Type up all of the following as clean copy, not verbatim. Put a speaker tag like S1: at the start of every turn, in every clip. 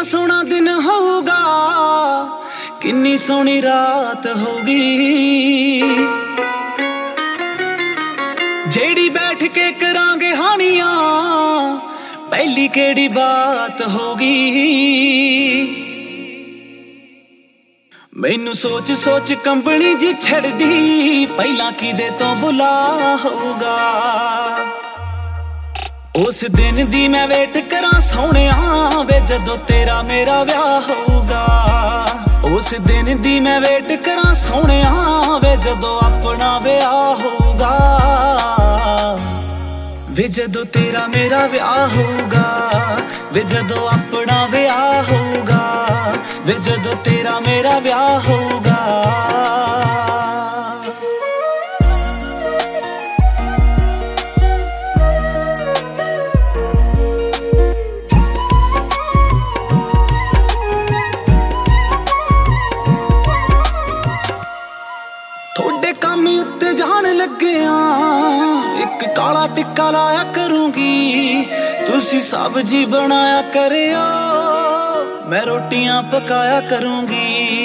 S1: किन्ना सोहना दिन होगा, किन्नी सोहनी रात होगी, जेड़ी बैठ के करांगे हानियां पहली केड़ी बात होगी। मैनू सोच सोच कंबनी जी छड़दी पहला किदे तो बुला होगा। उस दिन दी मैं वेट करा सोहणिया वे जदों तेरा मेरा ब्याह होगा। उस दिन दी मैं वेट करा सोहणिया वे जदों अपना ब्याह होगा। वे जदों तेरा मेरा ब्याह होगा, वे जदों अपना ब्याह होगा, वे जदों तेरा मेरा ब्याह होगा। थोड़े काम उत्ते जान लगे एक काला टिक्का लाया करूंगी, तुसी सब्जी बनाया करियो मैं रोटियां पकाया करूंगी।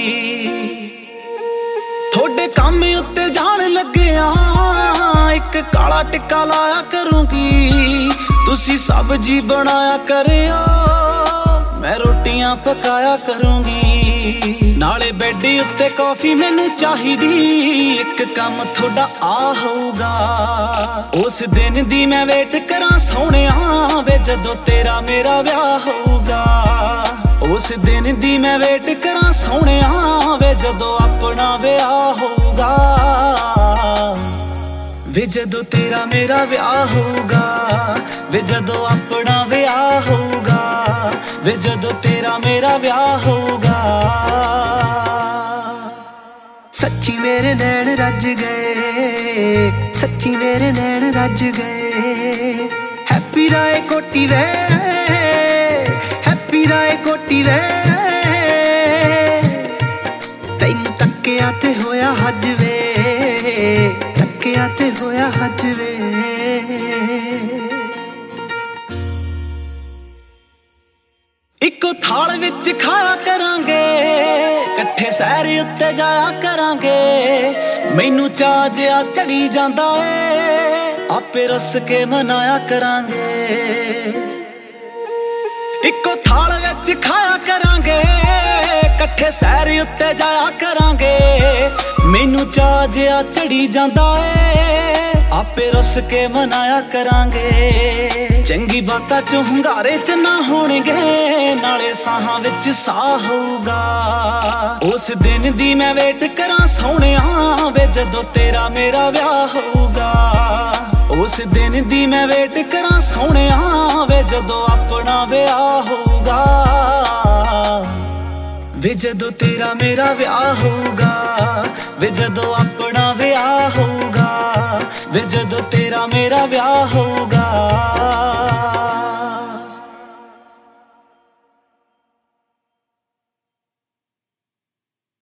S1: थोड़े काम उत्ते जान लगे एक काला टिक्का लाया करूंगी, तुसी सब्जी बनाया करियो मैं रोटियां पकाया करूंगी। नाले बैडी उत्ते कॉफी मैनू चाहिदी, एक काम थोड़ा आ होगा। उस दिन दी मैं वेट करा सोहणिया वे जदों तेरा मेरा ब्याह होगा। उस दिन दी मैं वेट करा सोहणिया वे जदों अपना ब्याह होगा। वे जदों तेरा मेरा ब्याह होगा, वे जदों अपना ब्याह होगा, वे जदों तेरा मेरा ब्याह होगा।
S2: सच्ची मेरे नैन रज गए, सच्ची मेरे नैन रज गए। हैप्पी राय कोटी वे, हैप्पी राय कोटी वे। तैनू तक्किया ते होया हज वे, तक्किया ते होया हज वे।
S1: इको थाल विच खाया करांगे, कट्ठे सैर उत्ते जाया करांगे। मैनू चाह जिहा चढ़ी जांदा ए, आपे रस के मनाया करांगे। इको थाल विच खाया करांगे, कट्ठे सैर उत्ते जाया करांगे। मैनू चाह जिहा चढ़ी जांदा ए, आपे रस के मनाया करांगे। चंगी बातां च hungaरे च ना होणगे, नाले साहां विच साह होगा। उस दिन दी मैं वेट करा सोहणिया वे जदों तेरा मेरा ब्याह होगा। उस दिन दी मैं वेट करा सोहणिया वे जदों अपना ब्याह होगा। वे जदों तेरा मेरा ब्याह होगा, वे जदों अपना ब्याह होगा, वे जदों तेरा मेरा ब्याह होगा।